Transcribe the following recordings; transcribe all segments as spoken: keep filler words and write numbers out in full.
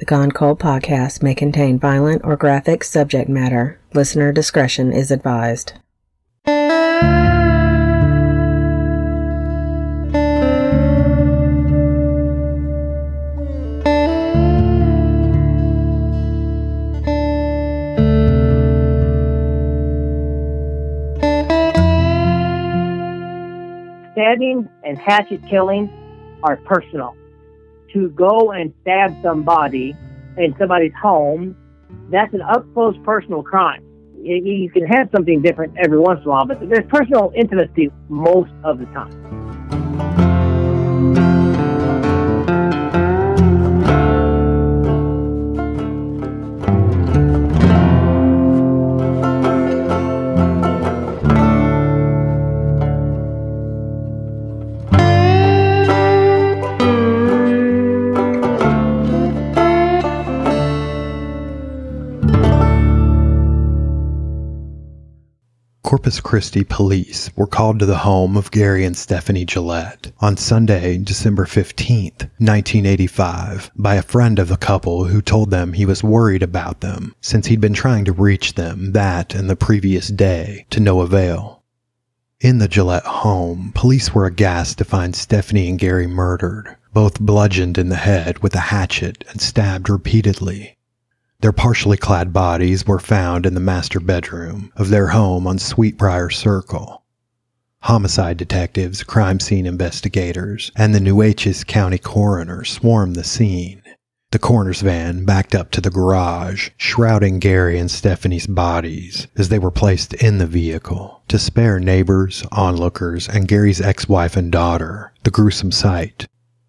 The Gone Cold podcast may contain violent or graphic subject matter. Listener discretion is advised. Stabbing and hatchet killing are personal. To go and stab somebody in somebody's home, that's an up-close personal crime. You, you can have something different every once in a while, but there's personal intimacy most of the time. Corpus Christi police were called to the home of Gary and Stephanie Gillette on Sunday, December fifteenth, nineteen eighty-five, by a friend of the couple who told them he was worried about them since he'd been trying to reach them that and the previous day to no avail. In the Gillette home, police were aghast to find Stephanie and Gary murdered, both bludgeoned in the head with a hatchet and stabbed repeatedly. Their partially clad bodies were found in the master bedroom of their home on Sweetbriar Circle. Homicide detectives, crime scene investigators, and the Nueces County coroner swarmed the scene. The coroner's van backed up to the garage, shrouding Gary and Stephanie's bodies as they were placed in the vehicle to spare neighbors, onlookers, and Gary's ex-wife and daughter the gruesome sight.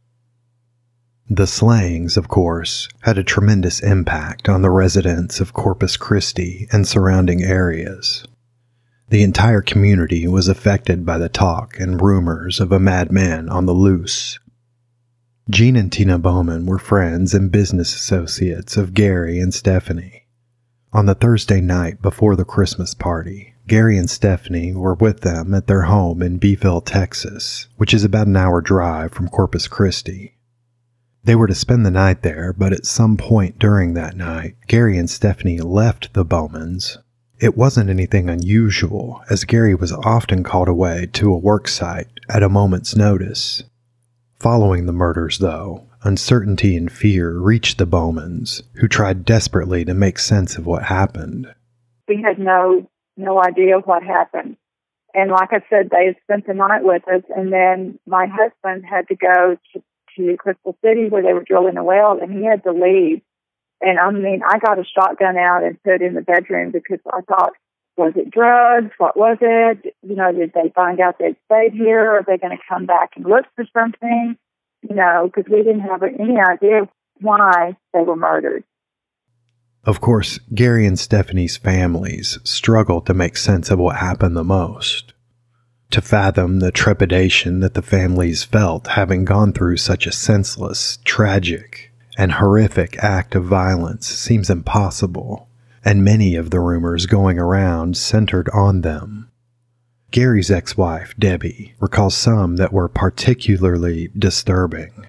The slayings, of course, had a tremendous impact on the residents of Corpus Christi and surrounding areas. The entire community was affected by the talk and rumors of a madman on the loose. Gene and Tina Bowman were friends and business associates of Gary and Stephanie. On the Thursday night before the Christmas party, Gary and Stephanie were with them at their home in Beeville, Texas, which is about an hour drive from Corpus Christi. They were to spend the night there, but at some point during that night, Gary and Stephanie left the Bowmans. It wasn't anything unusual, as Gary was often called away to a work site at a moment's notice. Following the murders, though, uncertainty and fear reached the Bowmans, who tried desperately to make sense of what happened. We had no no idea what happened. And like I said, they had spent the night with us, and then my husband had to go to to Crystal City where they were drilling a well, and he had to leave. And I mean, I got a shotgun out and put it in the bedroom because I thought, was it drugs? What was it? You know, did they find out they'd stayed here? Are they going to come back and look for something? You know, because we didn't have any idea why they were murdered. Of course, Gary and Stephanie's families struggled to make sense of what happened the most. To fathom the trepidation that the families felt having gone through such a senseless, tragic, and horrific act of violence seems impossible, and many of the rumors going around centered on them. Gary's ex-wife, Debbie, recalls some that were particularly disturbing.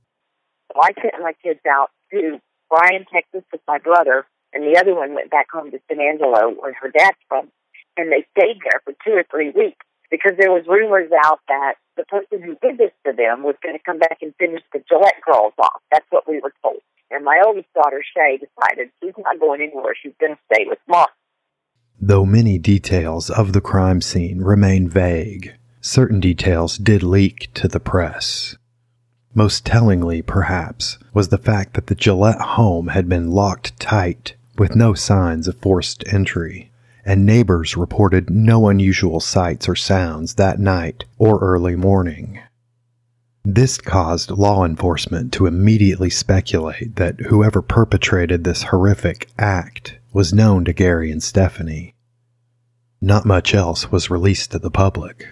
I sent my kids out to Bryan, Texas with my brother, and the other one went back home to San Angelo, where her dad's from, and they stayed there for two or three weeks. Because there was rumors out that the person who did this to them was going to come back and finish the Gillette girls off. That's what we were told. And my oldest daughter, Shay, decided she's not going anywhere. She's going to stay with Mom. Though many details of the crime scene remain vague, certain details did leak to the press. Most tellingly, perhaps, was the fact that the Gillette home had been locked tight with no signs of forced entry, and neighbors reported no unusual sights or sounds that night or early morning. This caused law enforcement to immediately speculate that whoever perpetrated this horrific act was known to Gary and Stephanie. Not much else was released to the public.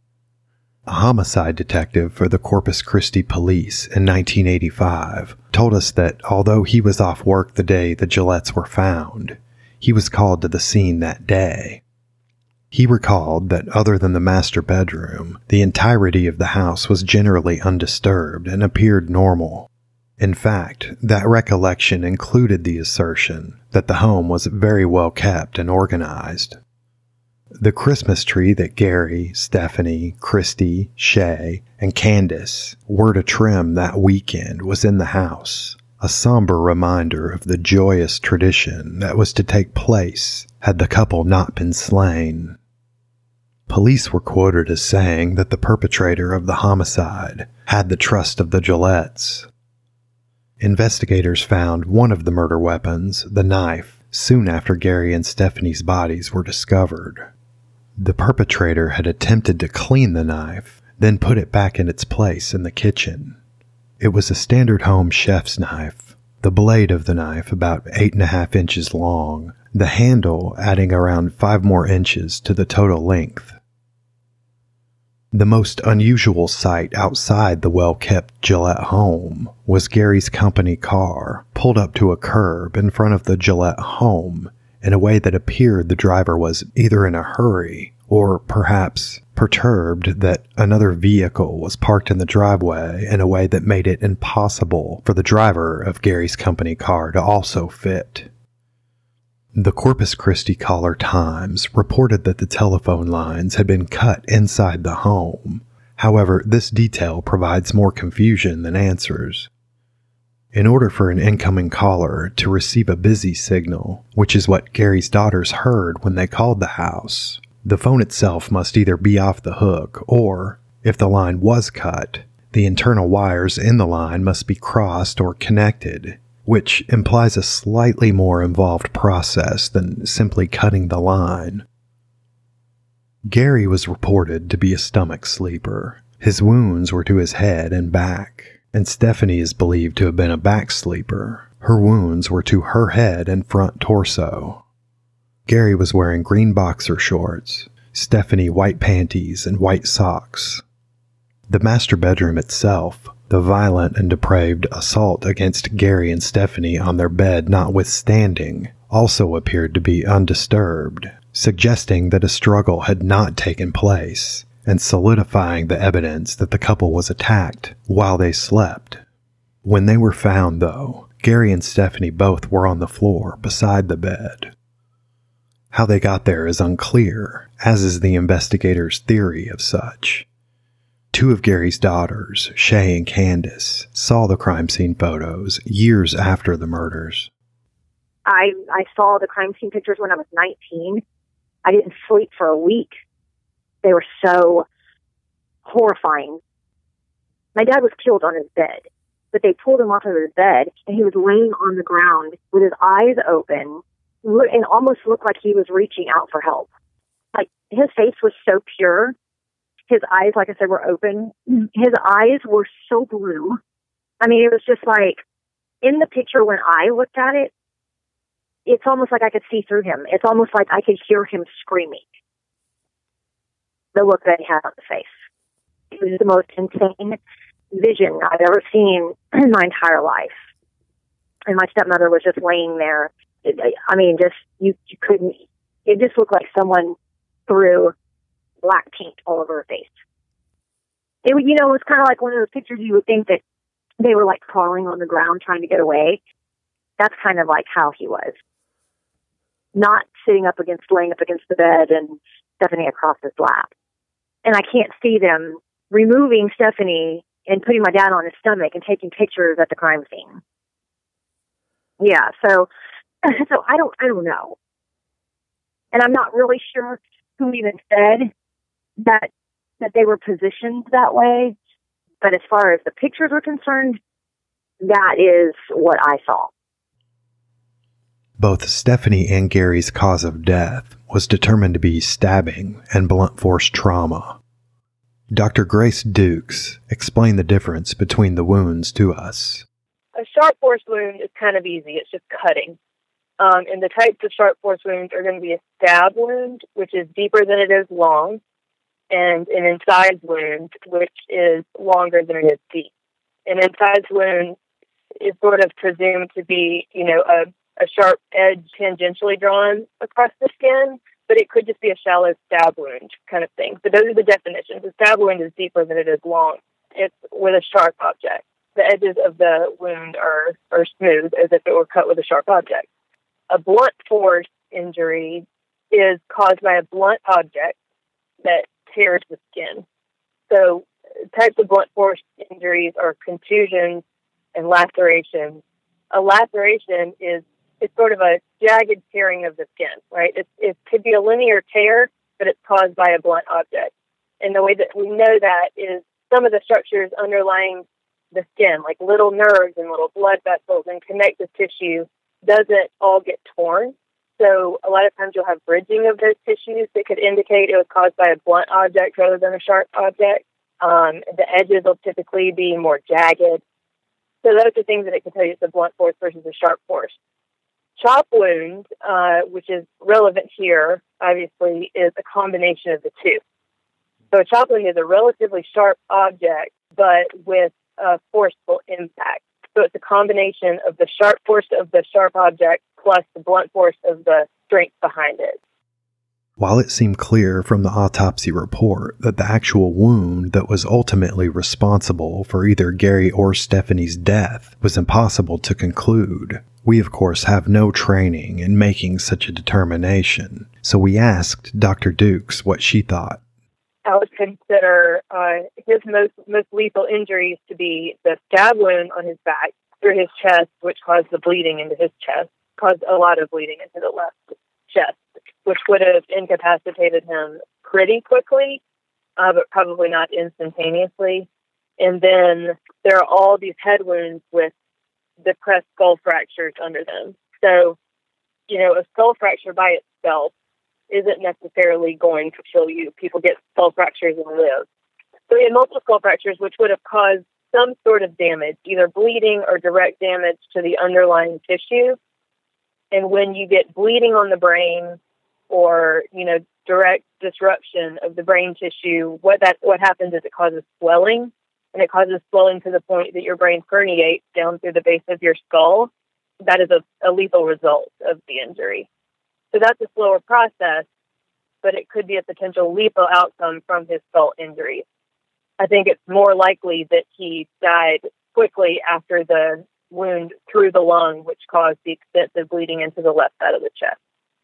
A homicide detective for the Corpus Christi police in nineteen eighty-five told us that although he was off work the day the Gillettes were found, he was called to the scene that day. He recalled that other than the master bedroom, the entirety of the house was generally undisturbed and appeared normal. In fact, that recollection included the assertion that the home was very well kept and organized. The Christmas tree that Gary, Stephanie, Christy, Shay, and Candace were to trim that weekend was in the house, a somber reminder of the joyous tradition that was to take place had the couple not been slain. Police were quoted as saying that the perpetrator of the homicide had the trust of the Gillettes. Investigators found one of the murder weapons, the knife, soon after Gary and Stephanie's bodies were discovered. The perpetrator had attempted to clean the knife, then put it back in its place in the kitchen. It was a standard home chef's knife, the blade of the knife about eight and a half inches long, the handle adding around five more inches to the total length. The most unusual sight outside the well-kept Gillette home was Gary's company car pulled up to a curb in front of the Gillette home in a way that appeared the driver was either in a hurry or perhaps perturbed that another vehicle was parked in the driveway in a way that made it impossible for the driver of Gary's company car to also fit. The Corpus Christi Caller-Times reported that the telephone lines had been cut inside the home. However, this detail provides more confusion than answers. In order for an incoming caller to receive a busy signal, which is what Gary's daughters heard when they called the house, the phone itself must either be off the hook or, if the line was cut, the internal wires in the line must be crossed or connected, which implies a slightly more involved process than simply cutting the line. Gary was reported to be a stomach sleeper. His wounds were to his head and back, and Stephanie is believed to have been a back sleeper. Her wounds were to her head and front torso. Gary was wearing green boxer shorts, Stephanie white panties and white socks. The master bedroom itself, the violent and depraved assault against Gary and Stephanie on their bed notwithstanding, also appeared to be undisturbed, suggesting that a struggle had not taken place, and solidifying the evidence that the couple was attacked while they slept. When they were found, though, Gary and Stephanie both were on the floor beside the bed. How they got there is unclear, as is the investigators' theory of such. Two of Gary's daughters, Shay and Candace, saw the crime scene photos years after the murders. I I saw the crime scene pictures when I was nineteen. I didn't sleep for a week. They were so horrifying. My dad was killed on his bed, but they pulled him off of his bed, and he was laying on the ground with his eyes open, and almost looked like he was reaching out for help. Like, his face was so pure. His eyes, like I said, were open. His eyes were so blue. I mean, it was just like, in the picture when I looked at it, it's almost like I could see through him. It's almost like I could hear him screaming. The look that he had on the face. It was the most insane vision I've ever seen in my entire life. And my stepmother was just laying there. It, I mean, just, you, you couldn't, it just looked like someone threw black paint all over her face. It would, you know, it was kind of like one of those pictures you would think that they were like crawling on the ground trying to get away. That's kind of like how he was. Not sitting up against, laying up against the bed and Stephanie across his lap. And I can't see them removing Stephanie and putting my dad on his stomach and taking pictures at the crime scene. Yeah, so so I don't I don't know. And I'm not really sure who even said that that they were positioned that way. But as far as the pictures were concerned, that is what I saw. Both Stephanie and Gary's cause of death was determined to be stabbing and blunt force trauma. Doctor Grace Dukes explained the difference between the wounds to us. A sharp force wound is kind of easy. It's just cutting. Um, and the types of sharp force wounds are going to be a stab wound, which is deeper than it is long, and an incised wound, which is longer than it is deep. An incised wound is sort of presumed to be, you know, a, a sharp edge tangentially drawn across the skin, but it could just be a shallow stab wound kind of thing. So those are the definitions. A stab wound is deeper than it is long. It's with a sharp object. the edges of the wound are, are smooth, as if it were cut with a sharp object. A blunt force injury is caused by a blunt object that tears the skin. So types of blunt force injuries are contusions and lacerations. A laceration is it's sort of a jagged tearing of the skin, right? It, it could be a linear tear, but it's caused by a blunt object. And the way that we know that is some of the structures underlying the skin, like little nerves and little blood vessels and connective tissue, doesn't all get torn. So a lot of times you'll have bridging of those tissues that could indicate it was caused by a blunt object rather than a sharp object. Um, the edges will typically be more jagged. So those are things that it can tell you it's a blunt force versus a sharp force. Chop wound, uh, which is relevant here, obviously, is a combination of the two. So a chop wound is a relatively sharp object, but with a forceful impact. So it's a combination of the sharp force of the sharp object plus the blunt force of the strength behind it. While it seemed clear from the autopsy report that the actual wound that was ultimately responsible for either Gary or Stephanie's death was impossible to conclude, we of course have no training in making such a determination, so we asked Doctor Dukes what she thought. I would consider uh, his most most lethal injuries to be the stab wound on his back through his chest, which caused the bleeding into his chest, caused a lot of bleeding into the left chest, which would have incapacitated him pretty quickly, uh, but probably not instantaneously. And then there are all these head wounds with depressed skull fractures under them. So, you know, a skull fracture by itself isn't necessarily going to kill you. People get skull fractures and live. So he had multiple skull fractures, which would have caused some sort of damage, either bleeding or direct damage to the underlying tissue. And when you get bleeding on the brain or, you know, direct disruption of the brain tissue, what that what happens is it causes swelling, and it causes swelling to the point that your brain herniates down through the base of your skull. That is a, a lethal result of the injury. So that's a slower process, but it could be a potential lethal outcome from his skull injuries. I think it's more likely that he died quickly after the wound through the lung, which caused the extensive bleeding into the left side of the chest.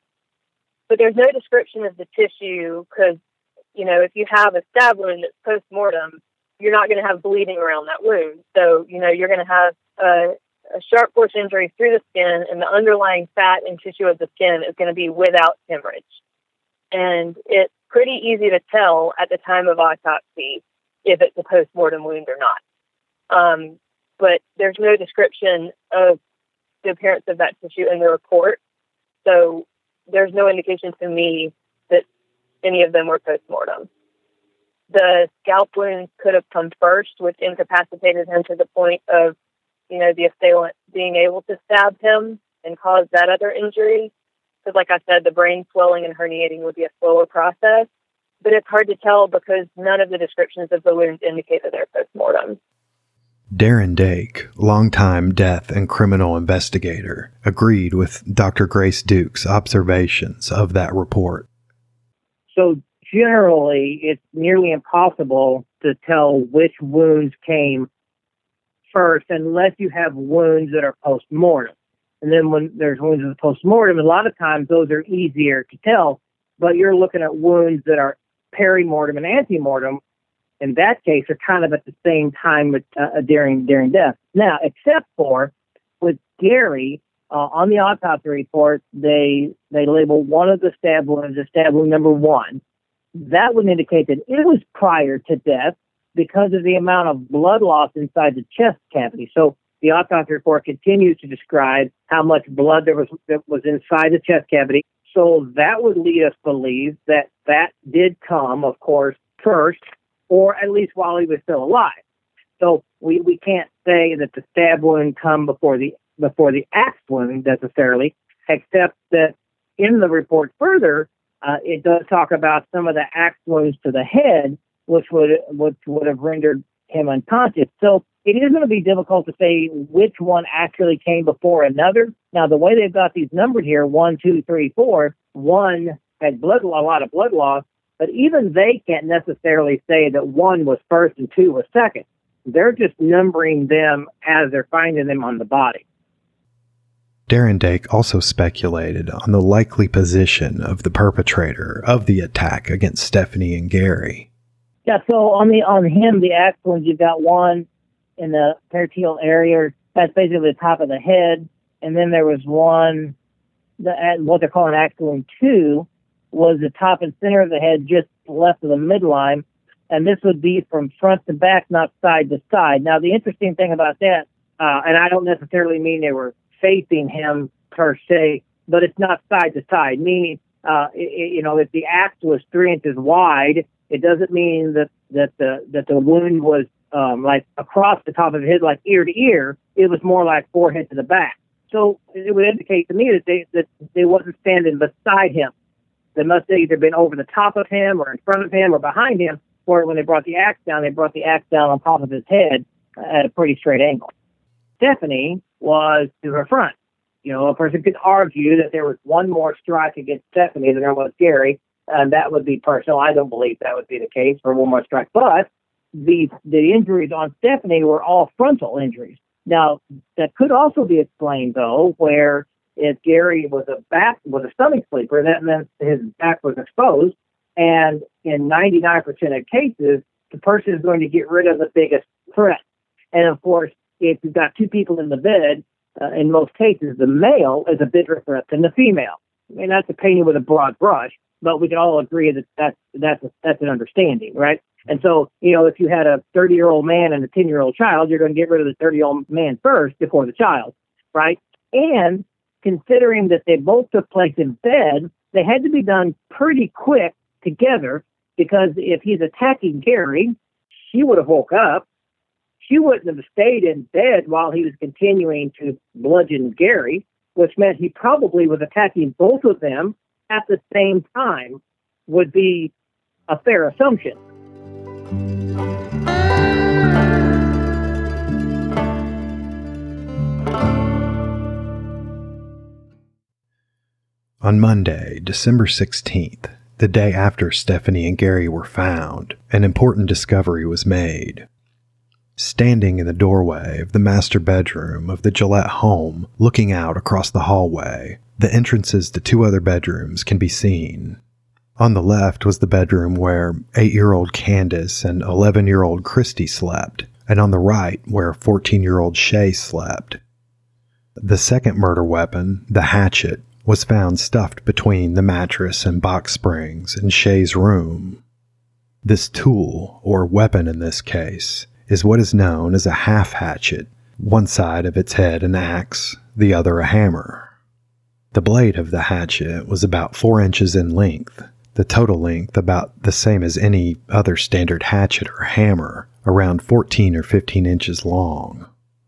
But there's no description of the tissue because, you know, if you have a stab wound that's post-mortem, you're not going to have bleeding around that wound. So, you know, you're going to have a, a sharp force injury through the skin, and the underlying fat and tissue of the skin is going to be without hemorrhage. And it's pretty easy to tell at the time of autopsy if it's a post-mortem wound or not. Um, but there's no description of the appearance of that tissue in the report. So there's no indication to me that any of them were post-mortem. The scalp wounds could have come first, which incapacitated him to the point of, you know, the assailant being able to stab him and cause that other injury. Because like I said, the brain swelling and herniating would be a slower process. But it's hard to tell because none of the descriptions of the wounds indicate that they're post-mortem. Darren Dake, longtime death and criminal investigator, agreed with Doctor Grace Duke's observations of that report. So generally, it's nearly impossible to tell which wounds came first unless you have wounds that are post-mortem. And then when there's wounds that are post-mortem, a lot of times those are easier to tell, but you're looking at wounds that are perimortem and antemortem. In that case, are kind of at the same time with, uh, during during death. Now, except for with Gary, uh, on the autopsy report, they they label one of the stab wounds as stab wound number one. That would indicate that it was prior to death because of the amount of blood loss inside the chest cavity. So the autopsy report continues to describe how much blood there was that was inside the chest cavity. So that would lead us to believe that that did come, of course, first, or at least while he was still alive. So we, we can't say that the stab wound come before the before the axe wound necessarily, except that in the report further, uh, it does talk about some of the axe wounds to the head, which would which would have rendered him unconscious. So it is going to be difficult to say which one actually came before another. Now, the way they've got these numbered here, one, two, three, four, one had blood a lot of blood loss. But even they can't necessarily say that one was first and two was second. They're just numbering them as they're finding them on the body. Darren Dake also speculated on the likely position of the perpetrator of the attack against Stephanie and Gary. Yeah, so on the on him, the axe wounds, you've got one in the peritoneal area. That's basically the top of the head. And then there was one, the, what they're calling axe wound two, was the top and center of the head, just left of the midline. And this would be from front to back, not side to side. Now, the interesting thing about that, uh, and I don't necessarily mean they were facing him per se, but it's not side to side, meaning, uh, it, you know, if the axe was three inches wide, it doesn't mean that, that the that the wound was um, like across the top of the head, like ear to ear. It was more like forehead to the back. So it would indicate to me that they that they wasn't standing beside him. They must have either been over the top of him or in front of him or behind him, or when they brought the axe down, they brought the axe down on top of his head at a pretty straight angle. Stephanie was to her front. You know, a person could argue that there was one more strike against Stephanie than there was Gary, and that would be personal. I don't believe that would be the case for one more strike. But the the injuries on Stephanie were all frontal injuries. Now, that could also be explained, though, where if Gary was a back was a stomach sleeper, that meant his back was exposed, and in ninety-nine percent of cases, the person is going to get rid of the biggest threat. And of course, if you've got two people in the bed, uh, in most cases, the male is a bigger threat than the female. I mean, that's a painting with a broad brush, but we can all agree that that's that's a, that's an understanding, right? And so, you know, if you had a thirty-year-old man and a ten-year-old child, you're going to get rid of the thirty-year-old man first before the child, right? And considering that they both took place in bed, they had to be done pretty quick together, because if he's attacking Gary, she would have woke up. She wouldn't have stayed in bed while he was continuing to bludgeon Gary, which meant he probably was attacking both of them at the same time, would be a fair assumption. On Monday, December sixteenth, the day after Stephanie and Gary were found, an important discovery was made. Standing in the doorway of the master bedroom of the Gillette home, looking out across the hallway, the entrances to two other bedrooms can be seen. On the left was the bedroom where eight-year-old Candace and eleven-year-old Christy slept, and on the right where fourteen-year-old Shay slept. The second murder weapon, the hatchet, was found stuffed between the mattress and box springs in Shay's room. This tool, or weapon in this case, is what is known as a half hatchet, one side of its head an axe, the other a hammer. The blade of the hatchet was about four inches in length, the total length about the same as any other standard hatchet or hammer, around fourteen or fifteen inches long.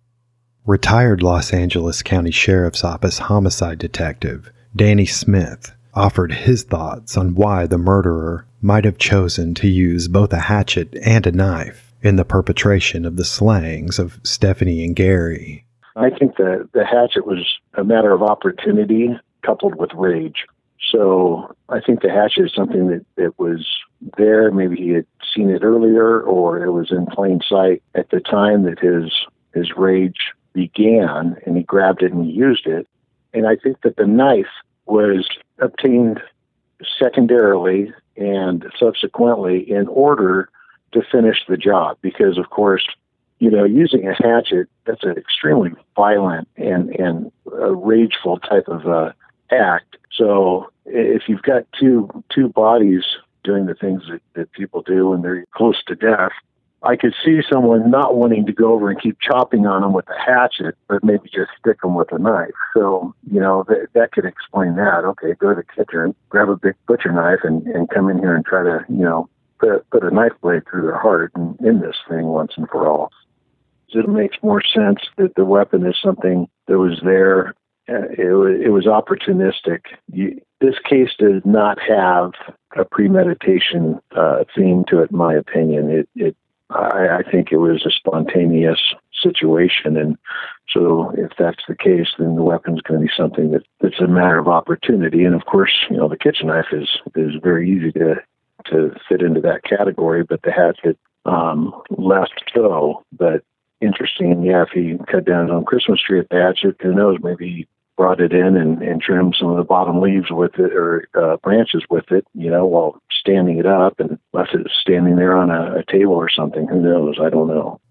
Retired Los Angeles County Sheriff's Office homicide detective Danny Smith offered his thoughts on why the murderer might have chosen to use both a hatchet and a knife in the perpetration of the slayings of Stephanie and Gary. I think the, the hatchet was a matter of opportunity coupled with rage. So I think the hatchet is something that, that was there. Maybe he had seen it earlier, or it was in plain sight at the time that his his rage began, and he grabbed it and he used it. And I think that the knife was obtained secondarily and subsequently in order to finish the job, because of course, you know, using a hatchet, that's an extremely violent and, and a rageful type of uh, act. So if you've got two two bodies doing the things that, that people do when they're close to death, I could see someone not wanting to go over and keep chopping on them with a hatchet, but maybe just stick them with a knife. So, you know, that, that could explain that. Okay, go to the kitchen, grab a big butcher knife, and, and come in here and try to, you know, put, put a knife blade through their heart and in this thing once and for all. It makes more sense that the weapon is something that was there. Uh, it, was, it was opportunistic. You, this case does not have a premeditation uh, theme to it, in my opinion. It, it I, I think it was a spontaneous situation, and so if that's the case, then the weapon's going to be something that, that's a matter of opportunity. And of course, you know, the kitchen knife is is very easy to to fit into that category, but the hatchet, um, left go. But interesting, yeah, if he cut down his own Christmas tree at the hatchet, who knows, maybe he brought it in and, and trimmed some of the bottom leaves with it, or uh, branches with it, you know, while standing it up, and left it standing there on a, a table or something. Who knows? I don't know.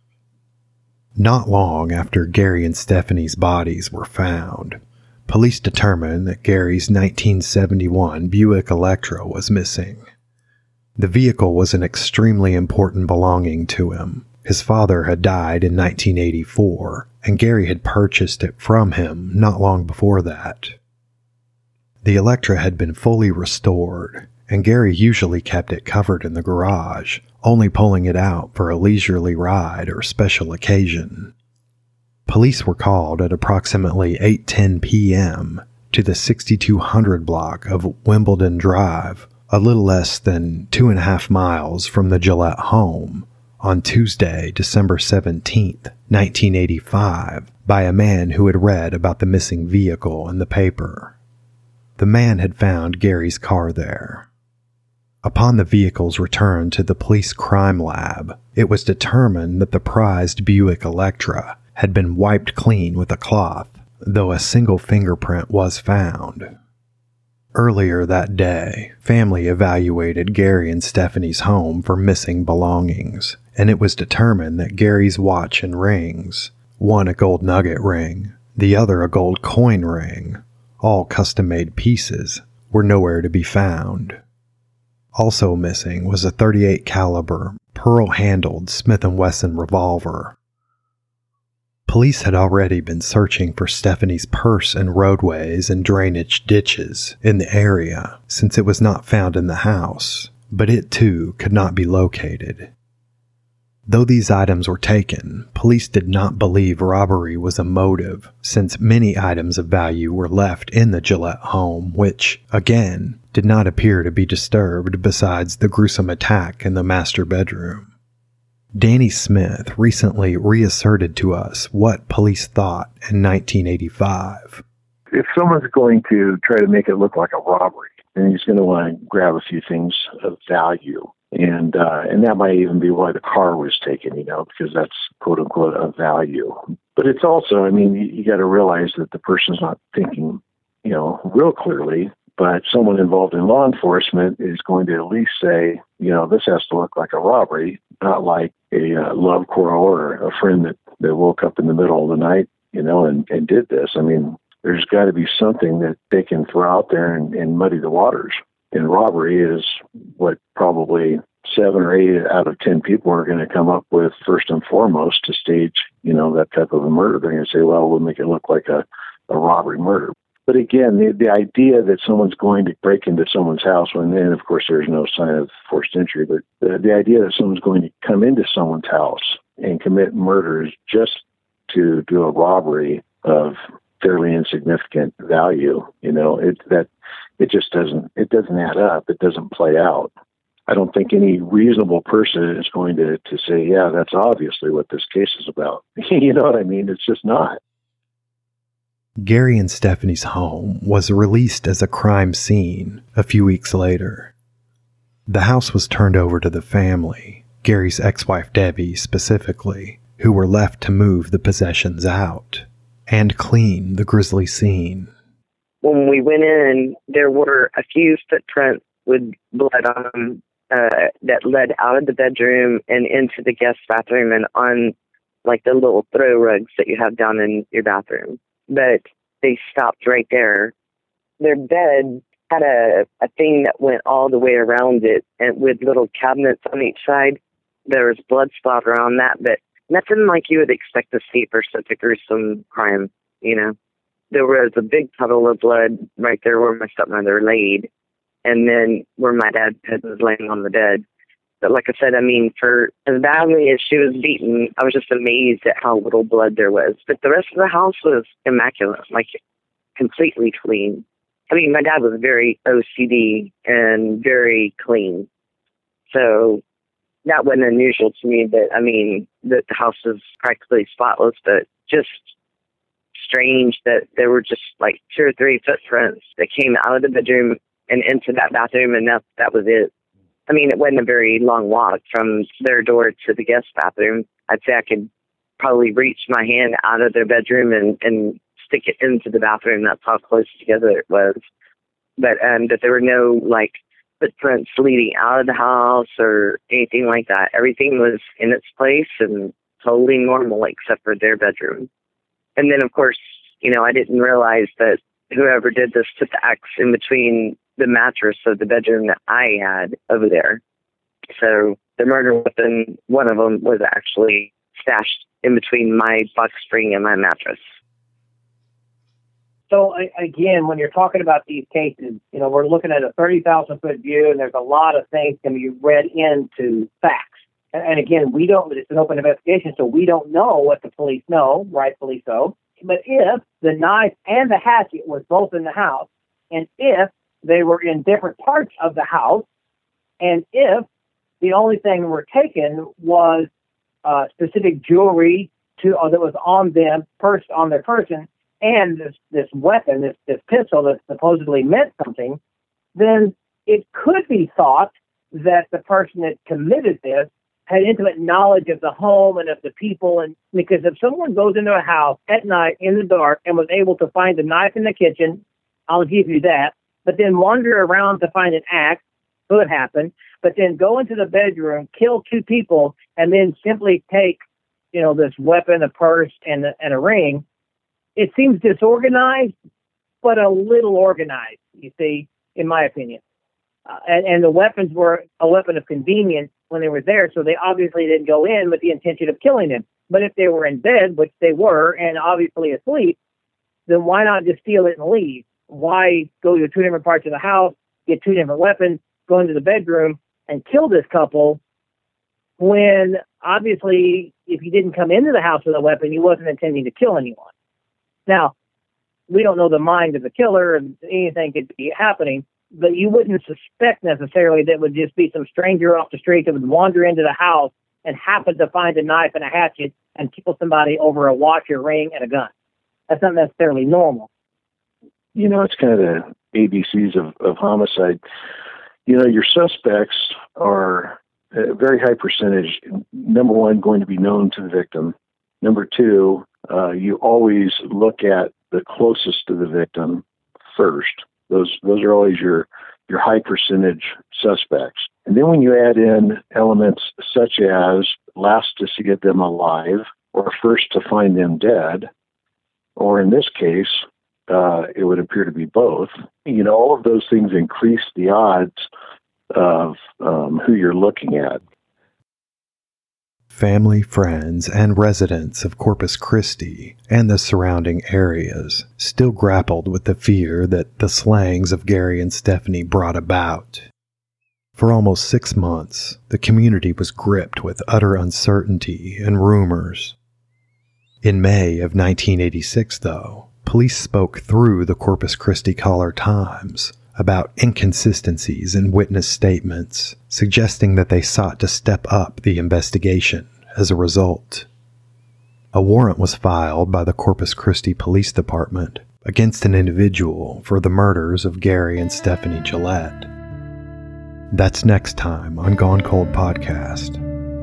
Not long after Gary and Stephanie's bodies were found, police determined that Gary's nineteen seventy-one Buick Electra was missing. The vehicle was an extremely important belonging to him. His father had died in nineteen eighty-four, and Gary had purchased it from him not long before that. The Electra had been fully restored, and Gary usually kept it covered in the garage, only pulling it out for a leisurely ride or special occasion. Police were called at approximately eight ten p.m. to the sixty-two hundred block of Wimbledon Drive, a little less than two and a half miles from the Gillette home, on Tuesday, December seventeenth, nineteen eighty-five, by a man who had read about the missing vehicle in the paper. The man had found Gary's car there. Upon the vehicle's return to the police crime lab, it was determined that the prized Buick Electra had been wiped clean with a cloth, though a single fingerprint was found. Earlier that day, family evaluated Gary and Stephanie's home for missing belongings, and it was determined that Gary's watch and rings, one a gold nugget ring, the other a gold coin ring, all custom-made pieces, were nowhere to be found. Also missing was a thirty-eight caliber, pearl-handled Smith and Wesson revolver. Police had already been searching for Stephanie's purse in roadways and drainage ditches in the area since it was not found in the house, but it too could not be located. Though these items were taken, police did not believe robbery was a motive, since many items of value were left in the Gillette home, which, again, did not appear to be disturbed besides the gruesome attack in the master bedroom. Danny Smith recently reasserted to us what police thought in nineteen eighty-five. If someone's going to try to make it look like a robbery, then he's going to want to grab a few things of value. And uh, and that might even be why the car was taken, you know, because that's quote unquote of value. But it's also, I mean, you, you got to realize that the person's not thinking, you know, real clearly. But someone involved in law enforcement is going to at least say, you know, this has to look like a robbery, not like a uh, love quarrel or a friend that, that woke up in the middle of the night, you know, and, and did this. I mean, there's got to be something that they can throw out there and, and muddy the waters. And robbery is what probably seven or eight out of ten people are going to come up with first and foremost to stage, you know, that type of a murder. They're going to say, well, we'll make it look like a, a robbery murder. But again, the, the idea that someone's going to break into someone's house, and then, of course, there's no sign of forced entry, but the, the idea that someone's going to come into someone's house and commit murders just to do a robbery of fairly insignificant value, you know, it that it just doesn't it doesn't add up. It doesn't play out. I don't think any reasonable person is going to, to say, yeah, that's obviously what this case is about. You know what I mean? It's just not. Gary and Stephanie's home was released as a crime scene a few weeks later. The house was turned over to the family, Gary's ex-wife Debbie specifically, who were left to move the possessions out and clean the grisly scene. When we went in, there were a few footprints with blood on them uh, that led out of the bedroom and into the guest bathroom and on like the little throw rugs that you have down in your bathroom. But they stopped right there. Their bed had a, a thing that went all the way around it and with little cabinets on each side. There was blood splatter on that, but nothing like you would expect to see for such a gruesome crime, you know. There was a big puddle of blood right there where my stepmother laid, and then where my dad's head was laying on the bed. But like I said, I mean, for as badly as she was beaten, I was just amazed at how little blood there was. But the rest of the house was immaculate, like completely clean. I mean, my dad was very O C D and very clean. So that wasn't unusual to me, but I mean, the, the house was practically spotless, but just strange that there were just like two or three footprints that came out of the bedroom and into that bathroom, and that, that was it. I mean, it wasn't a very long walk from their door to the guest bathroom. I'd say I could probably reach my hand out of their bedroom and, and stick it into the bathroom. That's how close together it was. But um, that there were no, like, footprints leading out of the house or anything like that. Everything was in its place and totally normal except for their bedroom. And then, of course, you know, I didn't realize that whoever did this put the axe in between the mattress of the bedroom that I had over there. So the murder weapon, one of them, was actually stashed in between my box spring and my mattress. So again, when you're talking about these cases, you know, we're looking at a thirty thousand foot view, and there's a lot of things can be read into facts. And again, we don't, it's an open investigation, so we don't know what the police know, rightfully so. But if the knife and the hatchet was both in the house, and if they were in different parts of the house, and if the only thing that were taken was uh, specific jewelry to or that was on them, pers- on their person, and this, this weapon, this, this pistol that supposedly meant something, then it could be thought that the person that committed this had intimate knowledge of the home and of the people. And because if someone goes into a house at night in the dark and was able to find a knife in the kitchen, I'll give you that, but then wander around to find an axe, could happen, but then go into the bedroom, kill two people, and then simply take, you know, this weapon, a purse, and a, and a ring, it seems disorganized, but a little organized, you see, in my opinion. Uh, and, and the weapons were a weapon of convenience when they were there, so they obviously didn't go in with the intention of killing him. But if they were in bed, which they were, and obviously asleep, then why not just steal it and leave? Why go to two different parts of the house, get two different weapons, go into the bedroom, and kill this couple when obviously if you didn't come into the house with a weapon, you wasn't intending to kill anyone? Now, we don't know the mind of the killer, and anything could be happening, but you wouldn't suspect necessarily that it would just be some stranger off the street that would wander into the house and happen to find a knife and a hatchet and kill somebody over a watch or ring and a gun. That's not necessarily normal. You know, it's kind of the A B Cs of, of homicide. You know, your suspects are a very high percentage, number one, going to be known to the victim. Number two, uh, you always look at the closest to the victim first. Those those are always your, your high percentage suspects. And then when you add in elements such as last to see them alive or first to find them dead, or in this case, uh, it would appear to be both, you know, all of those things increase the odds of um, who you're looking at. Family, friends, and residents of Corpus Christi and the surrounding areas still grappled with the fear that the slayings of Gary and Stephanie brought about. For almost six months, the community was gripped with utter uncertainty and rumors. In May of nineteen eighty-six, though, police spoke through the Corpus Christi Caller-Times about inconsistencies in witness statements, suggesting that they sought to step up the investigation as a result. A warrant was filed by the Corpus Christi Police Department against an individual for the murders of Gary and Stephanie Gillette. That's next time on Gone Cold Podcast.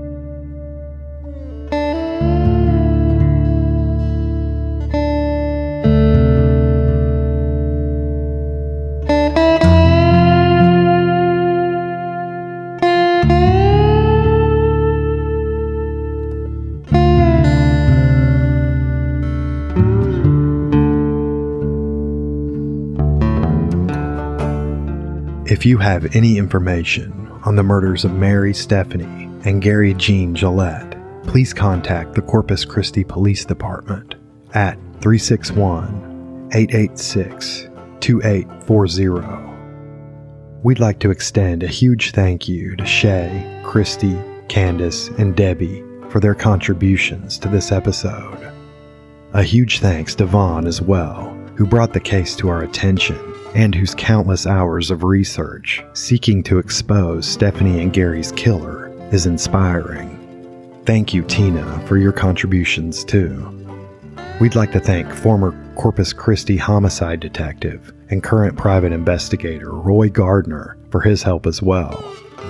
If you have any information on the murders of Mary Stephanie and Gary Jean Gillette, please contact the Corpus Christi Police Department at three six one, eight eight six, two eight four zero. We'd like to extend a huge thank you to Shay, Christy, Candace, and Debbie for their contributions to this episode. A huge thanks to Vaughn as well, who brought the case to our attention and whose countless hours of research seeking to expose Stephanie and Gary's killer is inspiring. Thank you, Tina, for your contributions too. We'd like to thank former Corpus Christi homicide detective and current private investigator Roy Gardner for his help as well.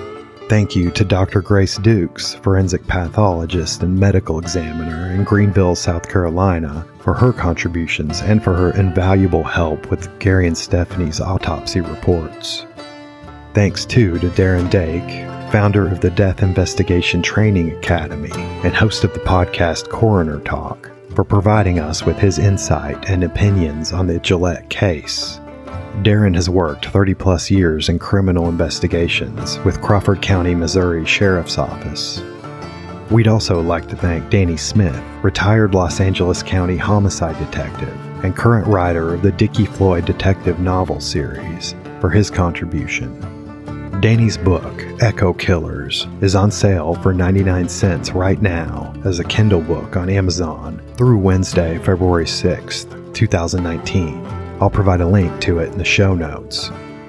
Thank you to Doctor Grace Dukes, forensic pathologist and medical examiner in Greenville, South Carolina, for her contributions and for her invaluable help with Gary and Stephanie's autopsy reports. Thanks too to Darren Dake, founder of the Death Investigation Training Academy and host of the podcast Coroner Talk, for providing us with his insight and opinions on the Gillette case. Darren has worked thirty plus years in criminal investigations with Crawford County, Missouri Sheriff's Office. We'd also like to thank Danny Smith, retired Los Angeles County homicide detective and current writer of the Dickie Floyd detective novel series, for his contribution. Danny's book, Echo Killers, is on sale for ninety-nine cents right now as a Kindle book on Amazon through Wednesday, February sixth, twenty nineteen. I'll provide a link to it in the show notes.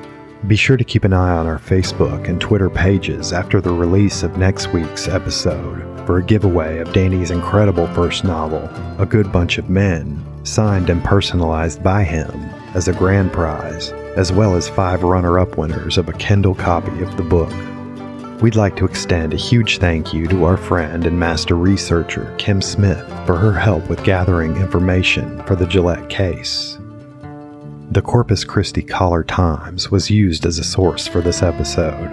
Be sure to keep an eye on our Facebook and Twitter pages after the release of next week's episode for a giveaway of Danny's incredible first novel, A Good Bunch of Men, signed and personalized by him as a grand prize, as well as five runner-up winners of a Kindle copy of the book. We'd like to extend a huge thank you to our friend and master researcher, Kim Smith, for her help with gathering information for the Gillette case. The Corpus Christi Caller-Times was used as a source for this episode.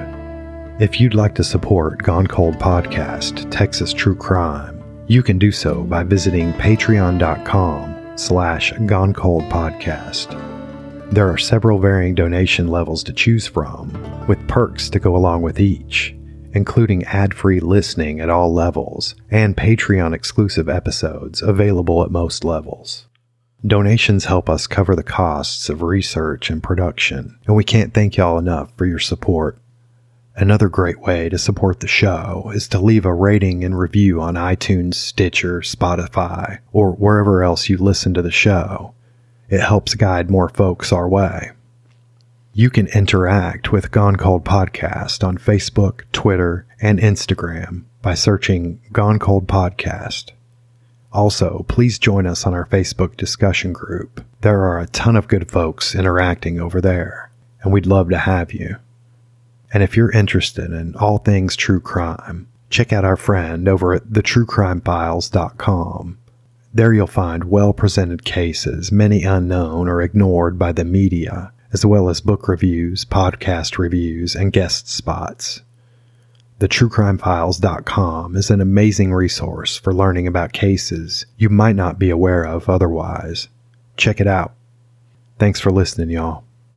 If you'd like to support Gone Cold Podcast, Texas True Crime, you can do so by visiting patreon.com slash Gone Cold Podcast. There are several varying donation levels to choose from, with perks to go along with each, including ad-free listening at all levels and Patreon-exclusive episodes available at most levels. Donations help us cover the costs of research and production, and we can't thank y'all enough for your support. Another great way to support the show is to leave a rating and review on iTunes, Stitcher, Spotify, or wherever else you listen to the show. It helps guide more folks our way. You can interact with Gone Cold Podcast on Facebook, Twitter, and Instagram by searching Gone Cold Podcast. Also, please join us on our Facebook discussion group. There are a ton of good folks interacting over there, and we'd love to have you. And if you're interested in all things true crime, check out our friend over at the true crime files dot com. There you'll find well-presented cases, many unknown or ignored by the media, as well as book reviews, podcast reviews, and guest spots. the true crime files dot com is an amazing resource for learning about cases you might not be aware of otherwise. Check it out. Thanks for listening, y'all.